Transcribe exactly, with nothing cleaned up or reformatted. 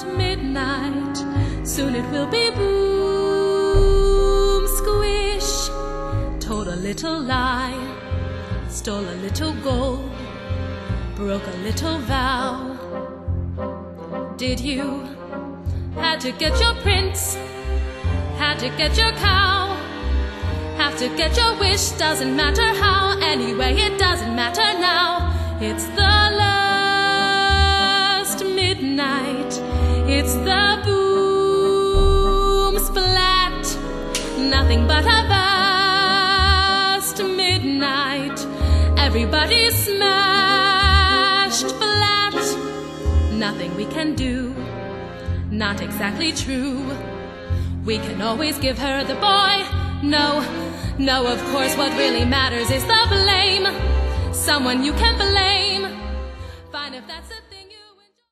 midnight. Soon it will be boom, squish. Told a little lie, stole a little gold, broke a little vow. Did you? Had to get your prince, had to get your cow, have to get your wish, doesn't matter how. Anyway, it doesn't matter now. It's the last midnight, it's the boom splat. Nothing but a vast midnight, everybody smashed flat. Nothing we can do, not exactly true. We can always give her the boy. No, no, of course what really matters is the blame. Someone you can blame.